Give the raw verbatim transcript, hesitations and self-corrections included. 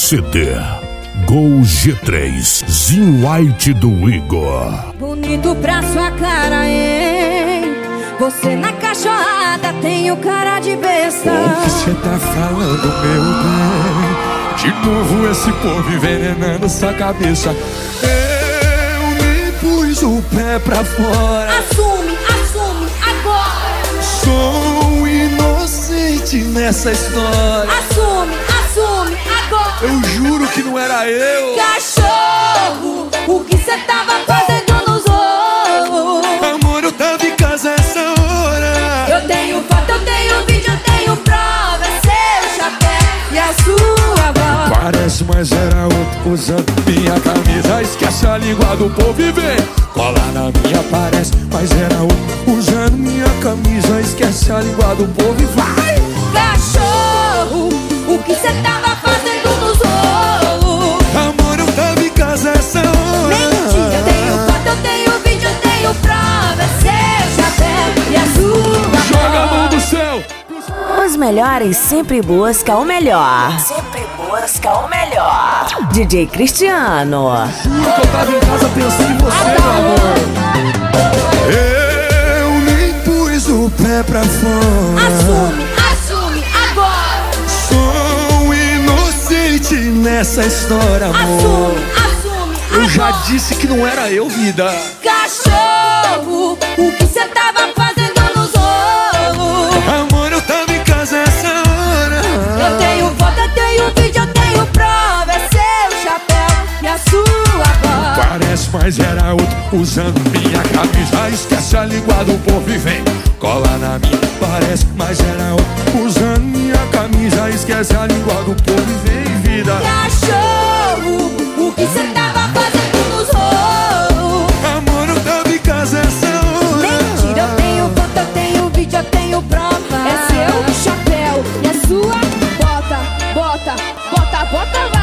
C D Gol G três, Zinho White do Igor. Bonito pra sua cara, hein? Você na cachorrada tem o cara de besta. O que cê tá falando, meu bem? De novo esse povo envenenando sua cabeça. Eu nem pus o pé pra fora. Assume, assume, agora. Sou inocente nessa história. Assume, assume, agora. Eu juro que não era eu. Cachorro, o que cê tava fazendo nos ovos? Amor, eu tava em casa essa hora. Eu tenho foto, eu tenho vídeo, eu tenho prova. É seu chapéu e a sua voz. Parece, mas era outro usando minha camisa. Esquece a língua do povo e vem. Cola na minha, parece, mas era outro usando minha camisa. Esquece a língua do povo e vai. Cachorro, o que cê tava fazendo nos ovos? Amor, eu tava em casa essa hora. Mentira, eu tenho foto, eu tenho vídeo, eu tenho prova. É seu chapéu e a sua Joga a mão voz. do céu. Os melhores sempre buscam o melhor. Sempre busca o melhor. D J Cristiano. Juro que eu tava em casa pensando em você, meu amor. Eu nem pus o pé pra fora. Assume, assume, agora. Sou inocente nessa história, amor. Assume, assume, Eu já agora. disse que não era eu, vida. Cachorro, o que cê tava fazendo nos ovos? Amor, eu tava em casa essa hora. Eu tenho foto, eu tenho vídeo, eu tenho prova. É seu chapéu e a sua voz. Parece, mas era outro usando minha camisa. Esquece a língua do povo e vem. Cola na minha, parece, mas era outro usando minha camisa. Esquece a língua do povo e vem, vida. Cachorro, o que cê tava fazendo nos ovos? Amor, eu tava em casa essa hora. Mentira, eu tenho foto, eu tenho vídeo, eu tenho prova. É seu chapéu e a sua bota, bota, bota, bota,